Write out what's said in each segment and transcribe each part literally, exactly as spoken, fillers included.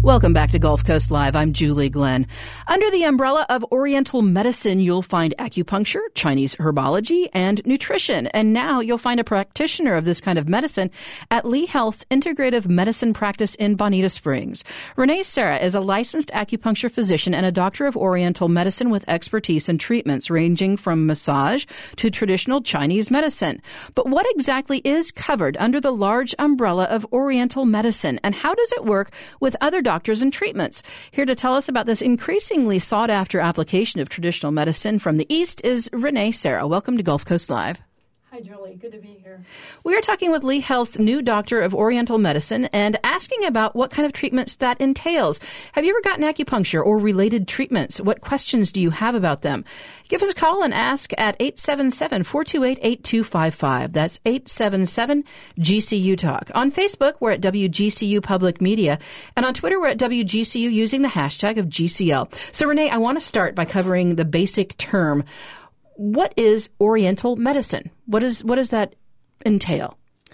Welcome back to Gulf Coast Live. I'm Julie Glenn. Under the umbrella of Oriental medicine, you'll find acupuncture, Chinese herbology, and nutrition. And now you'll find a practitioner of this kind of medicine at Lee Health's integrative medicine practice in Bonita Springs. Renee Serra is a licensed acupuncture physician and a doctor of Oriental medicine with expertise in treatments ranging from massage to traditional Chinese medicine. But what exactly is covered under the large umbrella of Oriental medicine, and how does it work with other doctors and treatments? Here to tell us about this increasingly sought-after application of traditional medicine from the East is Renee Serra. Welcome to Gulf Coast Live. Hi, Julie. Good to be here. We are talking with Lee Health's new doctor of Oriental medicine and asking about what kind of treatments that entails. Have you ever gotten acupuncture or related treatments? What questions do you have about them? Give us a call and ask at eight seven seven, four two eight, eight two five five. That's eight seven seven, G C U Talk. On Facebook, we're at W G C U Public Media. And on Twitter, we're at W G C U using the hashtag of G C L. So, Renee, I want to start by covering the basic term. What is Oriental medicine? What is what does that entail?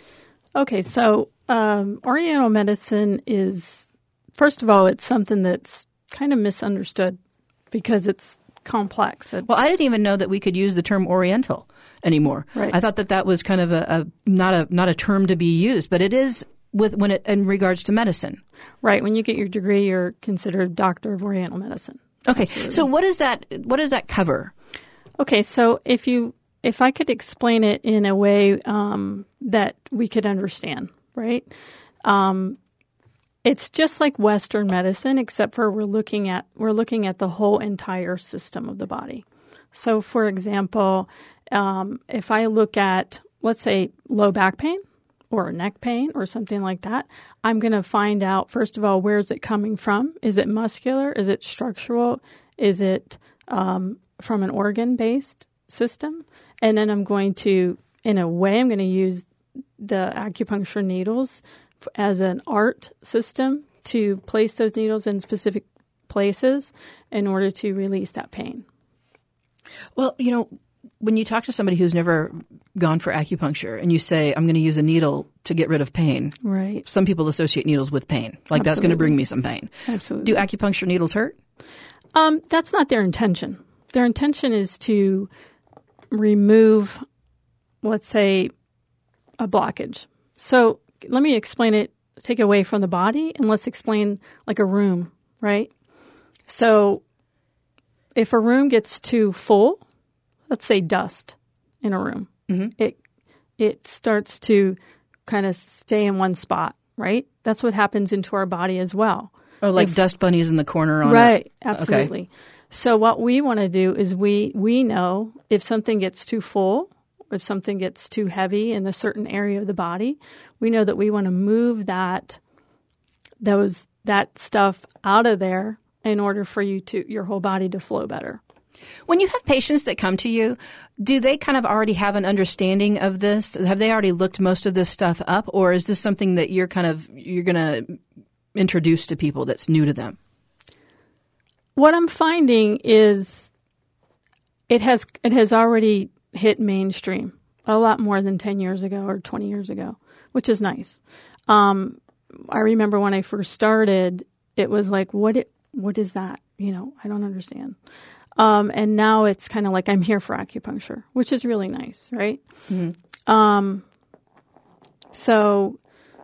Okay, so um, Oriental medicine is, first of all, it's something that's kind of misunderstood because it's complex. It's, well, I didn't even know that we could use the term Oriental anymore. Right. I thought that that was kind of a, a not a not a term to be used, but it is with when it in regards to medicine. Right. When you get your degree, you're considered doctor of Oriental medicine. Okay. Absolutely. So what does that what does that cover? Okay, so if you if I could explain it in a way um, that we could understand, right? Um, it's just like Western medicine, except for we're looking at we're looking at the whole entire system of the body. So, for example, um, if I look at, let's say, low back pain or neck pain or something like that, I'm going to find out, first of all, where is it coming from? Is it muscular? Is it structural? Is it um, from an organ-based system? And then I'm going to, in a way, I'm going to use the acupuncture needles as an art system to place those needles in specific places in order to release that pain. Well, you know, when you talk to somebody who's never gone for acupuncture and you say, I'm going to use a needle to get rid of pain. Right. Some people associate needles with pain. Like, Absolutely. That's going to bring me some pain. Absolutely. Do acupuncture needles hurt? Um, that's not their intention. Their intention is to remove, let's say, a blockage. So let me explain it, take it away from the body, and let's explain like a room, right? So if a room gets too full, let's say dust in a room, mm-hmm. it it starts to kind of stay in one spot, right? That's what happens into our body as well. Oh, like if, dust bunnies in the corner on right, a, absolutely. Okay. So what we want to do is we we know if something gets too full, if something gets too heavy in a certain area of the body, we know that we want to move that those that stuff out of there in order for you to your whole body to flow better. When you have patients that come to you, do they kind of already have an understanding of this? Have they already looked most of this stuff up, or is this something that you're kind of you're going to introduce to people that's new to them? What I'm finding is it has it has already hit mainstream a lot more than ten years ago or twenty years ago, which is nice. Um, I remember when I first started, it was like, what it, what is that? You know, I don't understand. Um, and now it's kind of like I'm here for acupuncture, which is really nice, right? Mm-hmm. Um, so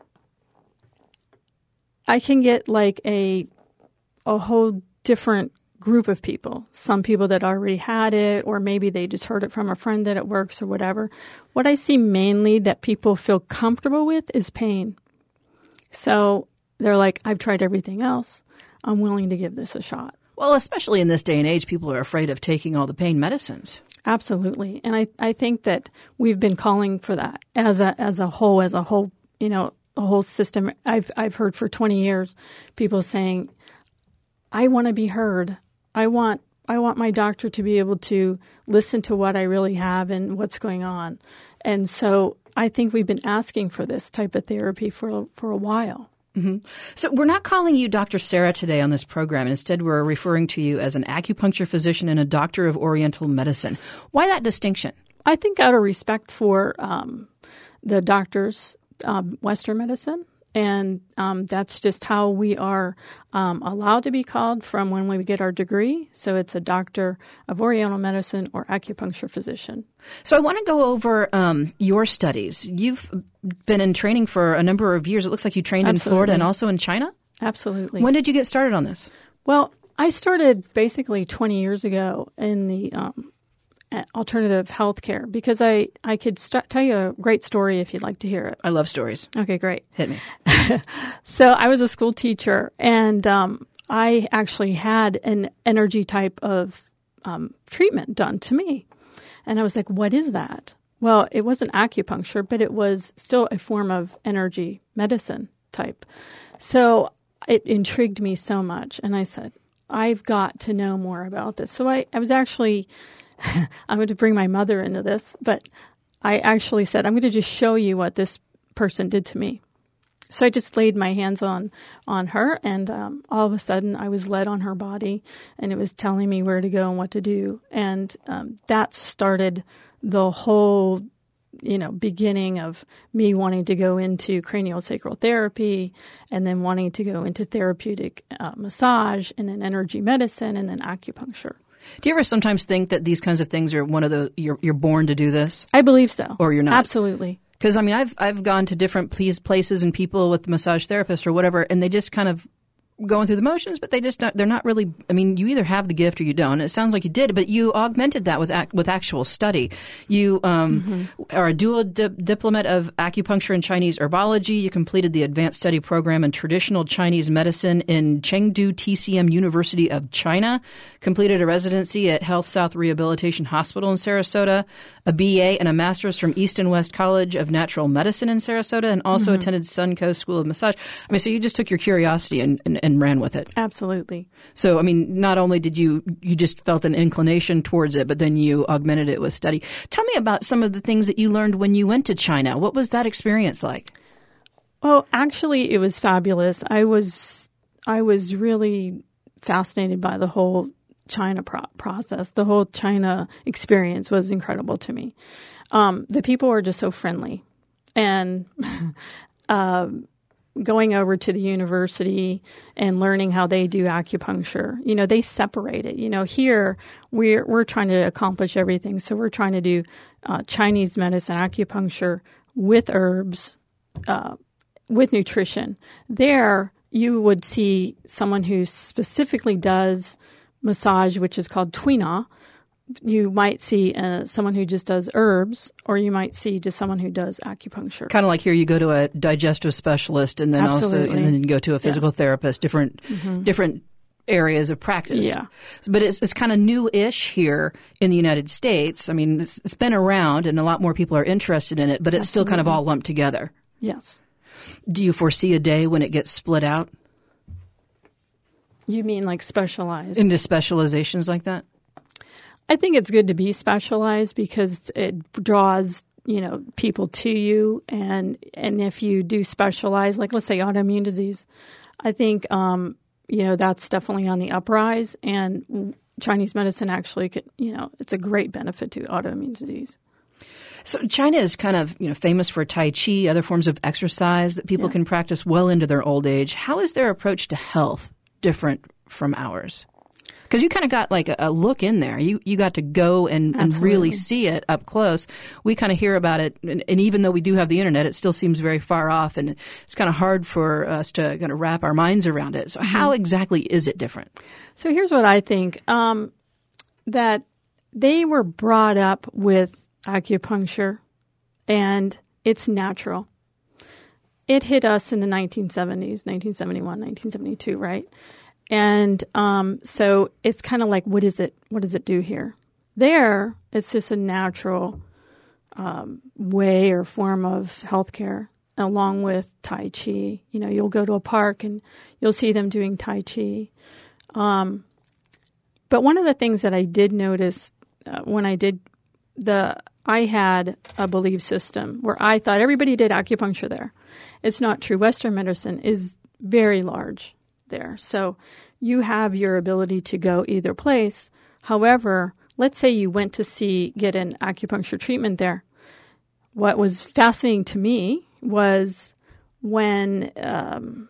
I can get like a a whole different group of people. Some people that already had it, or maybe they just heard it from a friend that it works or whatever. What I see mainly that people feel comfortable with is pain. So they're like, I've tried everything else. I'm willing to give this a shot. Well, especially in this day and age, people are afraid of taking all the pain medicines. Absolutely. And I, I think that we've been calling for that as a as a whole, as a whole, you know, a whole system. I've I've heard for twenty years people saying, I want to be heard. I want I want my doctor to be able to listen to what I really have and what's going on. And so I think we've been asking for this type of therapy for for a while. Mm-hmm. So we're not calling you Doctor Serra today on this program. Instead, we're referring to you as an acupuncture physician and a doctor of Oriental medicine. Why that distinction? I think out of respect for um, the doctors, um, Western medicine, And um, that's just how we are um, allowed to be called from when we get our degree. So it's a doctor of Oriental medicine or acupuncture physician. So I want to go over um, your studies. You've been in training for a number of years. It looks like you trained Absolutely. in Florida and also in China? Absolutely. When did you get started on this? Well, I started basically twenty years ago in the um, alternative healthcare because I, I could st- tell you a great story if you'd like to hear it. I love stories. Okay, great. Hit me. So I was a school teacher, and um, I actually had an energy type of um, treatment done to me. And I was like, what is that? Well, it wasn't acupuncture, but it was still a form of energy medicine type. So it intrigued me so much. And I said, I've got to know more about this. So I, I was actually... I'm going to bring my mother into this, but I actually said, I'm going to just show you what this person did to me. So I just laid my hands on, on her, and um, all of a sudden I was led on her body, and it was telling me where to go and what to do. And um, that started the whole, you know, beginning of me wanting to go into craniosacral therapy, and then wanting to go into therapeutic uh, massage, and then energy medicine, and then acupuncture. Do you ever sometimes think that these kinds of things are one of the you're you're born to do this? I believe so. Or you're not? Absolutely. Because I mean, I've I've gone to different places and people with massage therapists or whatever, and they just kind of going through the motions, but they just not, they're not really. I mean, you either have the gift or you don't. And it sounds like you did, but you augmented that with ac- with actual study. You um, mm-hmm. are a dual di- diplomat of acupuncture and Chinese herbology. You completed the advanced study program in traditional Chinese medicine in Chengdu T C M University of China. Completed a residency at Health South Rehabilitation Hospital in Sarasota. A B A and a master's from East and West College of Natural Medicine in Sarasota, and also mm-hmm. attended Suncoast School of Massage. I mean, so you just took your curiosity and, and, and ran with it. Absolutely. So, I mean, not only did you, you just felt an inclination towards it, but then you augmented it with study. Tell me about some of the things that you learned when you went to China. What was that experience like? Well, actually, it was fabulous. I was, I was really fascinated by the whole China pro- process. The whole China experience was incredible to me. Um, the people were just so friendly. And uh, going over to the university and learning how they do acupuncture, you know, they separate it. You know, here we're, we're trying to accomplish everything. So we're trying to do uh, Chinese medicine, acupuncture with herbs, uh, with nutrition. There you would see someone who specifically does massage, which is called Tuina. You might see uh, someone who just does herbs, or you might see just someone who does acupuncture. Kind of like here, you go to a digestive specialist, and then Absolutely. also, and then you go to a physical yeah. therapist. Different, mm-hmm. different areas of practice. Yeah, but it's it's kind of new-ish here in the United States. I mean, it's, it's been around, and a lot more people are interested in it, but it's Absolutely. Still kind of all lumped together. Yes. Do you foresee a day when it gets split out? You mean like specialized? Into specializations like that? I think it's good to be specialized because it draws, you know, people to you. And and if you do specialize, like let's say autoimmune disease, I think, um, you know, that's definitely on the uprise. And Chinese medicine actually could, you know, it's a great benefit to autoimmune disease. So China is kind of, you know, famous for Tai Chi, other forms of exercise that people yeah. can practice well into their old age. How is their approach to health different from ours? Because you kind of got like a, a look in there. You you got to go and, and really see it up close. We kind of hear about it, and, and even though we do have the internet, it still seems very far off, and it's kind of hard for us to kind of wrap our minds around it. So mm-hmm. how exactly is it different? So here's what I think, um, that they were brought up with acupuncture, and it's natural. It hit us in the nineteen seventies, nineteen seventy-one, nineteen seventy-two, right? And um, so it's kind of like, what is it? What does it do here? There, it's just a natural um, way or form of healthcare, along with Tai Chi. You know, you'll go to a park and you'll see them doing Tai Chi. Um, but one of the things that I did notice uh, when I did the, I had a belief system where I thought everybody did acupuncture there. It's not true. Western medicine is very large there. So you have your ability to go either place. However, let's say you went to see, get an acupuncture treatment there. What was fascinating to me was when um,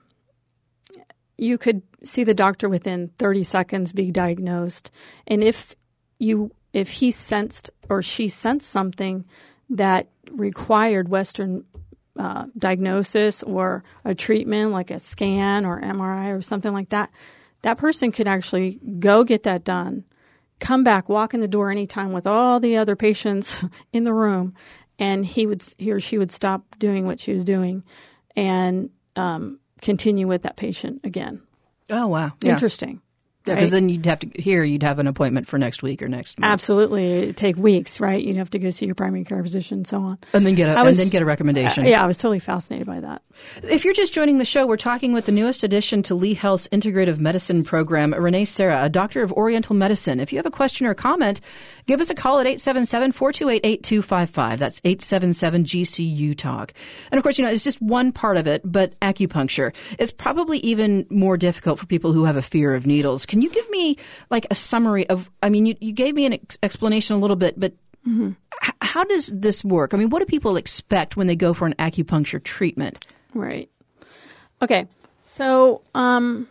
you could see the doctor within thirty seconds, be diagnosed, and if you if he sensed or she sensed something that required Western uh, diagnosis or a treatment like a scan or M R I or something like that, that person could actually go get that done, come back, walk in the door anytime with all the other patients in the room, and he would he or she would stop doing what she was doing and um, continue with that patient again. Oh, wow. Yeah. Interesting. Yeah, because right? then you'd have to, here you'd have an appointment for next week or next month. Absolutely. It'd take weeks, right? You'd have to go see your primary care physician and so on. And then get a, was, and then get a recommendation. Uh, yeah, I was totally fascinated by that. If you're just joining the show, we're talking with the newest addition to Lee Health's integrative medicine program, Renee Serra, a doctor of Oriental medicine. If you have a question or comment, give us a call at eight seven seven, four two eight, eight two five five. That's eight seven seven G C U talk. And of course, you know, it's just one part of it, but acupuncture is probably even more difficult for people who have a fear of needles. Can you give me like a summary of, I mean, you, you gave me an ex- explanation a little bit, but mm-hmm. h- how does this work? I mean, what do people expect when they go for an acupuncture treatment? Right. Okay. So um,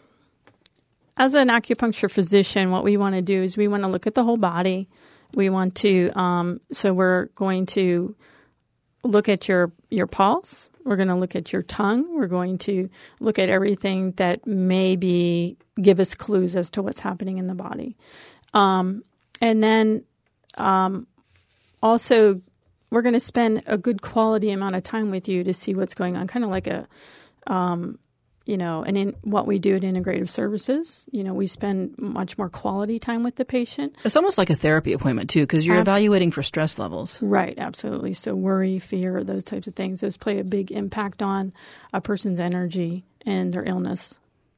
as an acupuncture physician, what we want to do is we want to look at the whole body. We want to, um, so we're going to look at your, your pulse. We're going to look at your tongue. We're going to look at everything that maybe give us clues as to what's happening in the body. Um, and then um, also we're going to spend a good quality amount of time with you to see what's going on, kind of like a, um, you know, and in what we do at Integrative Services, you know, we spend much more quality time with the patient. It's almost like a therapy appointment, too, because you're Ab- evaluating for stress levels. Right, absolutely. So worry, fear, those types of things, those play a big impact on a person's energy and their illness.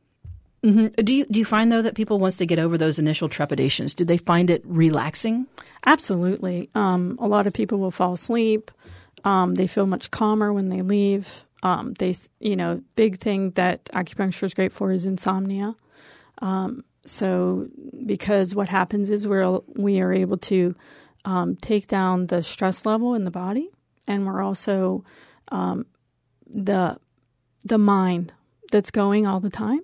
Mm-hmm. Do you do you find, though, that people, once they get over those initial trepidations, do they find it relaxing? Absolutely. Um, a lot of people will fall asleep. Um, they feel much calmer when they leave. Um, they, you know, big thing that acupuncture is great for is insomnia. Um, so because what happens is we're we are able to um, take down the stress level in the body, and we're also um, the the mind that's going all the time.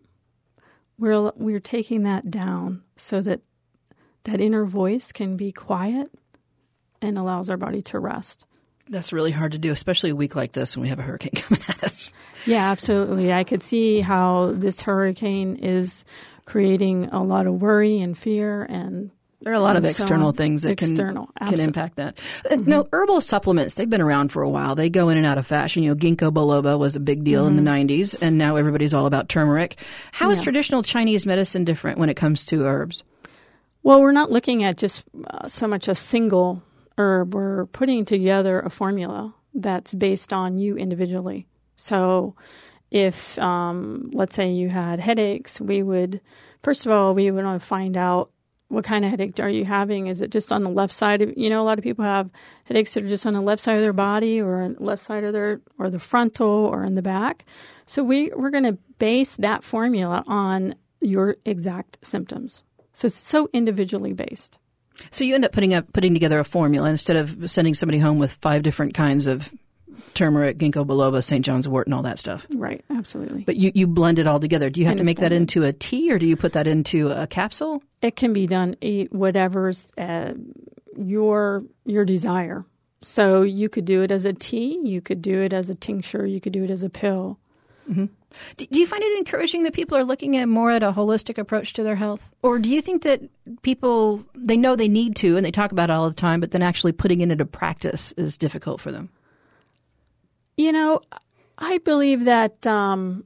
We're we're taking that down so that that inner voice can be quiet and allows our body to rest. That's really hard to do, especially a week like this when we have a hurricane coming at us. Yeah, absolutely. I could see how this hurricane is creating a lot of worry and fear, and there are a lot of so external things that external, can, can impact that. Mm-hmm. No, herbal supplements, they've been around for a while. They go in and out of fashion. You know, ginkgo biloba was a big deal mm-hmm. in the nineties, and now everybody's all about turmeric. How yeah. is traditional Chinese medicine different when it comes to herbs? Well, we're not looking at just uh, so much a single herb. We're putting together a formula that's based on you individually. So if, um, let's say you had headaches, we would, first of all, we would want to find out what kind of headache are you having? Is it just on the left side of, you know, a lot of people have headaches that are just on the left side of their body or on the left side of their, or the frontal or in the back. So we, we're going to base that formula on your exact symptoms. So it's so individually based. So you end up putting up putting together a formula instead of sending somebody home with five different kinds of turmeric, ginkgo biloba, Saint John's wort, and all that stuff. Right, absolutely. But you, you blend it all together. Do you have and to make that blended. into a tea, or do you put that into a capsule? It can be done whatever's uh, your your desire. So you could do it as a tea, you could do it as a tincture, you could do it as a pill. Mm-hmm. Do you find it encouraging that people are looking at more at a holistic approach to their health? Or do you think that people, they know they need to and they talk about it all the time, but then actually putting it into practice is difficult for them? You know, I believe that um,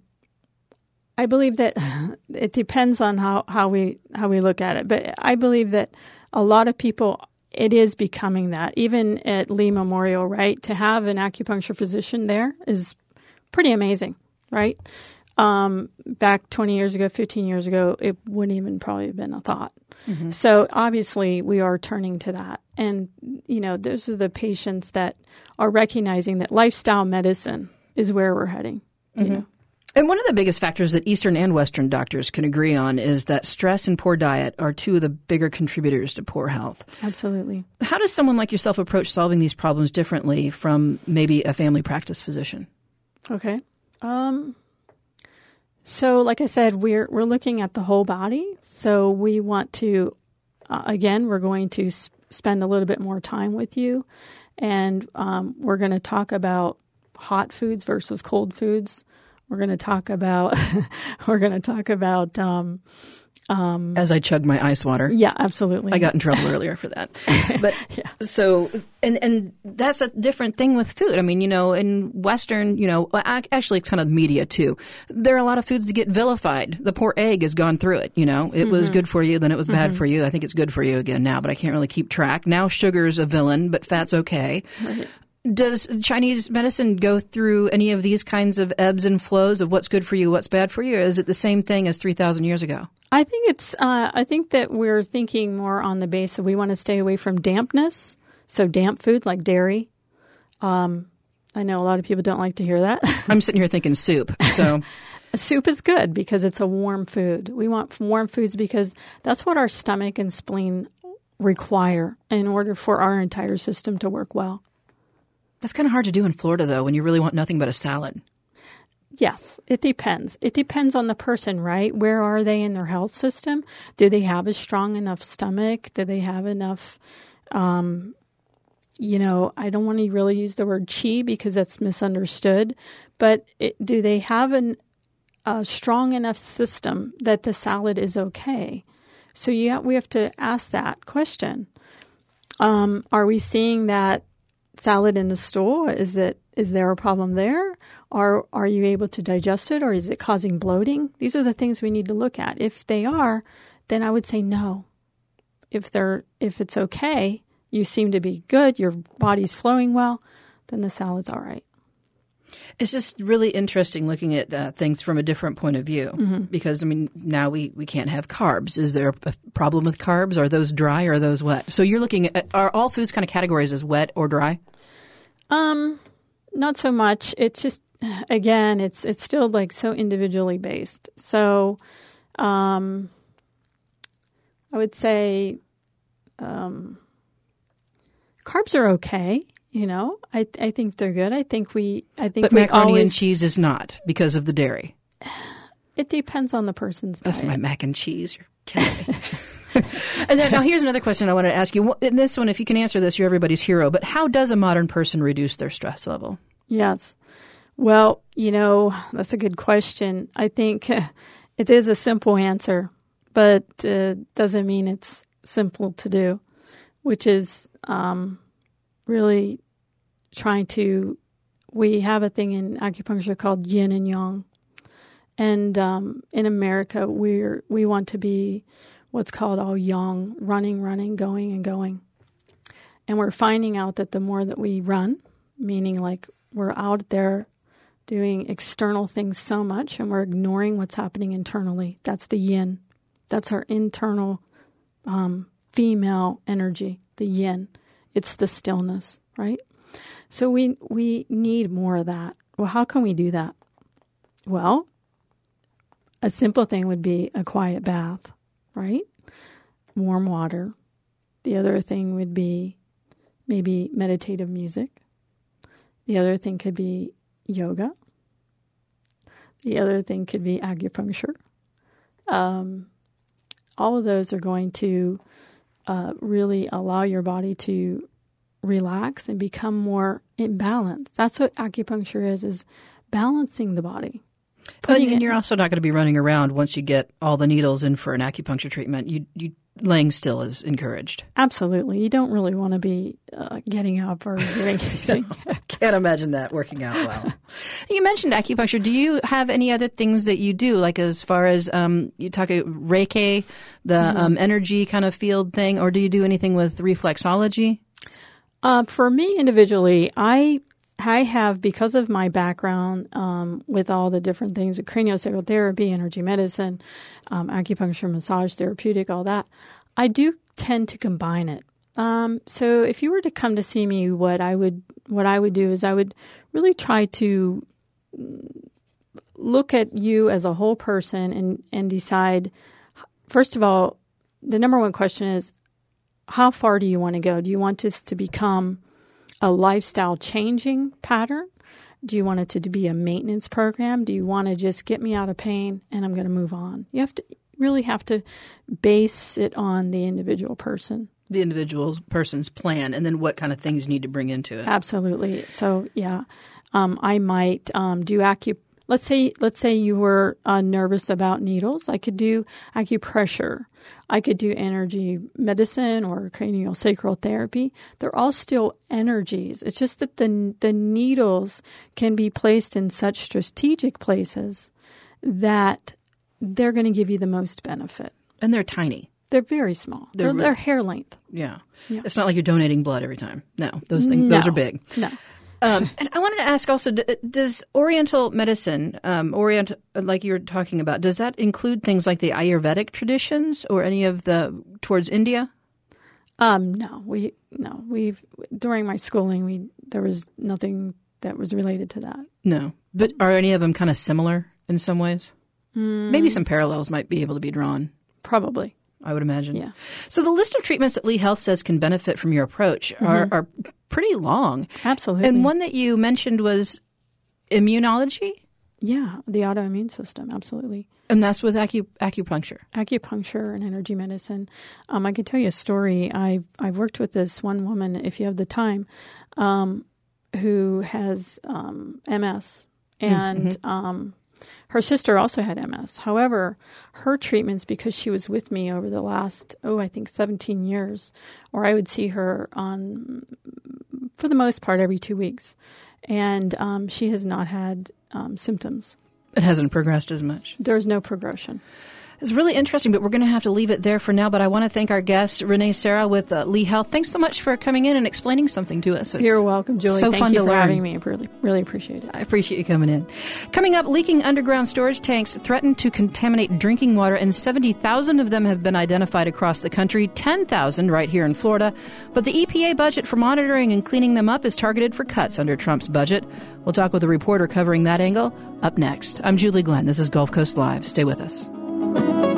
I believe that it depends on how, how we how we look at it. But I believe that a lot of people, it is becoming that. Even at Lee Memorial, right, to have an acupuncture physician there is pretty amazing. Right? Um, back twenty years ago, fifteen years ago, it wouldn't even probably have been a thought. Mm-hmm. So obviously we are turning to that. And, you know, those are the patients that are recognizing that lifestyle medicine is where we're heading. Mm-hmm. You know? And one of the biggest factors that Eastern and Western doctors can agree on is that stress and poor diet are two of the bigger contributors to poor health. Absolutely. How does someone like yourself approach solving these problems differently from maybe a family practice physician? Okay. Um. So, like I said, we're we're looking at the whole body. So we want to, uh, again, we're going to s- spend a little bit more time with you, and um, we're going to talk about hot foods versus cold foods. We're going to talk about we're going to talk about. Um, Um, As I chug my ice water. Yeah, absolutely. I got in trouble earlier for that. But yeah. so, and, and that's a different thing with food. I mean, you know, in Western, you know, actually it's kind of media too. There are a lot of foods that get vilified. The poor egg has gone through it, you know. It mm-hmm. was good for you, then it was bad mm-hmm. for you. I think it's good for you again now, but I can't really keep track. Now sugar's a villain, but fat's okay. Right. Does Chinese medicine go through any of these kinds of ebbs and flows of what's good for you, what's bad for you, or is it the same thing as three thousand years ago? I think it's. Uh, I think that we're thinking more on the base of we want to stay away from dampness, so damp food like dairy. Um, I know a lot of people don't like to hear that. I'm sitting here thinking soup. So soup is good because it's a warm food. We want warm foods because that's what our stomach and spleen require in order for our entire system to work well. That's kind of hard to do in Florida, though, when you really want nothing but a salad. Yes, it depends. It depends on the person, right? Where are they in their health system? Do they have a strong enough stomach? Do they have enough, um, you know, I don't want to really use the word chi because that's misunderstood, but it, do they have an, a strong enough system that the salad is okay? So yeah, we have to ask that question. Um, are we seeing that salad in the store? Is it is there a problem there? Or are you able to digest it, or is it causing bloating? These are the things we need to look at. If they are, then I would say no. If they're if it's okay, you seem to be good, your body's flowing well, then the salad's all right. It's just really interesting looking at uh, things from a different point of view mm-hmm. because, I mean, now we, we can't have carbs. Is there a problem with carbs? Are those dry or are those wet? So you're looking at, are all foods kind of categorized as wet or dry? Um, not so much. It's just, again, it's it's still like so individually based. So um, I would say um, carbs are okay. You know, I I think they're good. I think we I think but we macaroni always, and cheese is not because of the dairy. It depends on the person's That's diet. my mac and cheese. You're kidding me. And then, now here's another question I wanted to ask you. In this one, if you can answer this, you're everybody's hero. But how does a modern person reduce their stress level? Yes. Well, you know, that's a good question. I think it is a simple answer, but uh, doesn't mean it's simple to do, which is um, really trying to, we have a thing in acupuncture called yin and yang. And um, in America, we're we want to be what's called all yang, running, running, going, and going. And we're finding out that the more that we run, meaning like we're out there doing external things so much and we're ignoring what's happening internally. That's the yin. That's our internal um, female energy, the yin. It's the stillness, right? So we we need more of that. Well, how can we do that? Well, a simple thing would be a quiet bath, right? Warm water. The other thing would be maybe meditative music. The other thing could be yoga. The other thing could be acupuncture. Um, all of those are going to uh, really allow your body to relax and become more in balance. That's what acupuncture is, is balancing the body. But and you're also not going to be running around once you get all the needles in for an acupuncture treatment. You, you laying still is encouraged. Absolutely. You don't really want to be uh, getting up or doing anything. No, can't imagine that working out well. You mentioned acupuncture. Do you have any other things that you do, like as far as um, you talk about Reiki, the mm-hmm. um, energy kind of field thing, or do you do anything with reflexology? Uh, for me individually, I I have, because of my background um, with all the different things, craniosacral therapy, energy medicine, um, acupuncture, massage, therapeutic, all that, I do tend to combine it. Um, so if you were to come to see me, what I would what I would do is I would really try to look at you as a whole person and, and decide, first of all, the number one question is, how far do you want to go? Do you want this to become a lifestyle changing pattern? Do you want it to be a maintenance program? Do you want to just get me out of pain and I'm going to move on? You have to really have to base it on the individual person. The individual person's plan, and then what kind of things you need to bring into it. Absolutely. So, yeah, um, I might um, do acu. Let's say, let's say you were uh, nervous about needles. I could do acupressure. I could do energy medicine or craniosacral therapy. They're all still energies. It's just that the the needles can be placed in such strategic places that they're going to give you the most benefit. And they're tiny. They're very small. They're, they're, really, they're hair length. Yeah. yeah. It's not like you're donating blood every time. No, those things, no. those are big. No. Um, and I wanted to ask also, does Oriental medicine, um, Orient, like you were talking about, does that include things like the Ayurvedic traditions or any of the towards India? Um, no, we no we've during my schooling we there was nothing that was related to that. No, but are any of them kind of similar in some ways? Mm. Maybe some parallels might be able to be drawn. Probably. I would imagine. Yeah. So the list of treatments that Lee Health says can benefit from your approach are, mm-hmm. are pretty long. Absolutely. And one that you mentioned was immunology? Yeah, the autoimmune system, absolutely. And that's with acu- acupuncture? Acupuncture and energy medicine. Um, I can tell you a story. I, I've worked with this one woman, if you have the time, um, who has um, M S. And mm-hmm. um her sister also had M S. However, her treatments, because she was with me over the last, oh, I think seventeen years, or I would see her on, for the most part, every two weeks. And um, she has not had um, symptoms. It hasn't progressed as much. There's no progression. It's really interesting, but we're going to have to leave it there for now. But I want to thank our guest, Renee Serra with uh, Lee Health. Thanks so much for coming in and explaining something to us. It's You're welcome, Julie. So thank fun you to for learn. having me. I really, really appreciate it. I appreciate you coming in. Coming up, leaking underground storage tanks threaten to contaminate drinking water, and seventy thousand of them have been identified across the country, ten thousand right here in Florida. But the E P A budget for monitoring and cleaning them up is targeted for cuts under Trump's budget. We'll talk with a reporter covering that angle up next. I'm Julie Glenn. This is Gulf Coast Live. Stay with us.